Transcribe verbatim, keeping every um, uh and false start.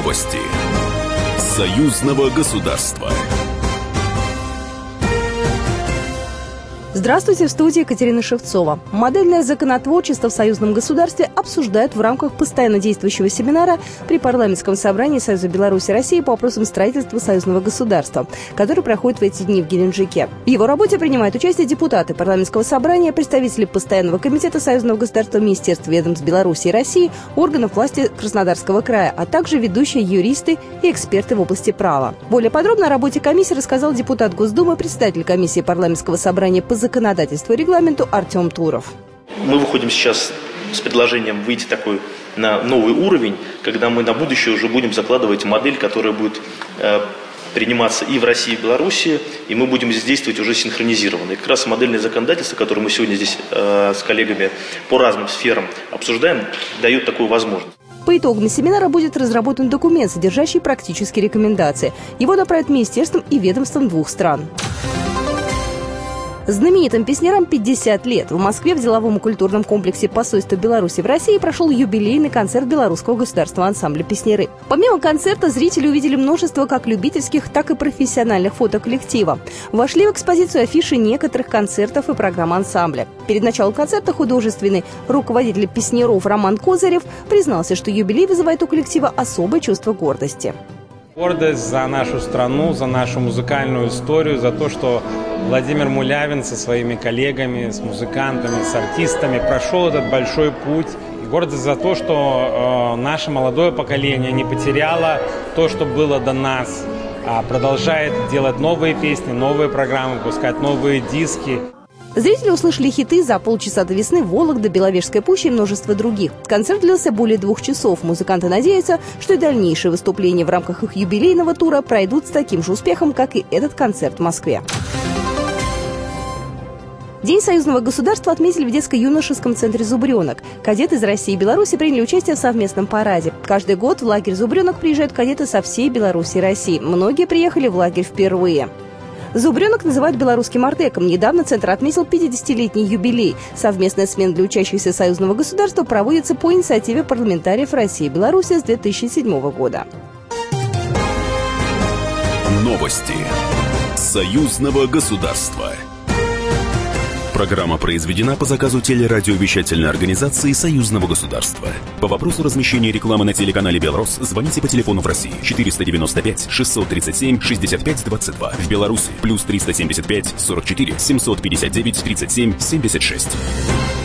Новости союзного государства. Здравствуйте, в студии Екатерина Шевцова. Модельное законотворчество в союзном государстве обсуждают в рамках постоянно действующего семинара при парламентском собрании Союза Беларуси России по вопросам строительства союзного государства, который проходит в эти дни в Геленджике. В его работе принимают участие депутаты парламентского собрания, представители постоянного комитета союзного государства, министерств ведомств Беларуси и России, органов власти Краснодарского края, а также ведущие юристы и эксперты в области права. Более подробно о работе комиссии рассказал депутат Госдумы, председатель комиссии парламентского собрания по законодательству и регламенту Артем Туров. Мы выходим сейчас с предложением выйти такой на новый уровень, когда мы на будущее уже будем закладывать модель, которая будет э, приниматься и в России, и в Беларуси, и мы будем здесь действовать уже синхронизированно. И как раз модельное законодательство, которое мы сегодня здесь э, с коллегами по разным сферам обсуждаем, дает такую возможность. По итогам семинара будет разработан документ, содержащий практические рекомендации. Его направят министерствам и ведомствам двух стран. Знаменитым песнярам пятьдесят лет. В Москве в деловом и культурном комплексе посольства Беларуси в России прошел юбилейный концерт Белорусского государственного ансамбля «Песняры». Помимо концерта, зрители увидели множество как любительских, так и профессиональных фотоколлектива. Вошли в экспозицию афиши некоторых концертов и программ ансамбля. Перед началом концерта художественный руководитель «Песняров» Роман Козырев признался, что юбилей вызывает у коллектива особое чувство гордости. Гордость за нашу страну, за нашу музыкальную историю, за то, что Владимир Мулявин со своими коллегами, с музыкантами, с артистами прошел этот большой путь. И гордость за то, что э, наше молодое поколение не потеряло то, что было до нас, а продолжает делать новые песни, новые программы, выпускать новые диски. Зрители услышали хиты «За полчаса до весны», «Вологда», «Беловежская пуща» и множество других. Концерт длился более двух часов. Музыканты надеются, что и дальнейшие выступления в рамках их юбилейного тура пройдут с таким же успехом, как и этот концерт в Москве. День союзного государства отметили в детско-юношеском центре «Зубренок». Кадеты из России и Беларуси приняли участие в совместном параде. Каждый год в лагерь «Зубренок» приезжают кадеты со всей Беларуси и России. Многие приехали в лагерь впервые. «Зубренок» называют белорусским артеком. Недавно центр отметил пятидесятилетний юбилей. Совместная смена для учащихся союзного государства проводится по инициативе парламентариев России и Беларуси с две тысячи седьмого года. Новости союзного государства. Программа произведена по заказу телерадиовещательной организации Союзного государства. По вопросу размещения рекламы на телеканале «Белрос» звоните по телефону в России четыреста девяносто пять шестьсот тридцать семь шестьдесят пять двадцать два. В Беларуси плюс триста семьдесят пять сорок четыре семьсот пятьдесят девять тридцать семь семьдесят шесть.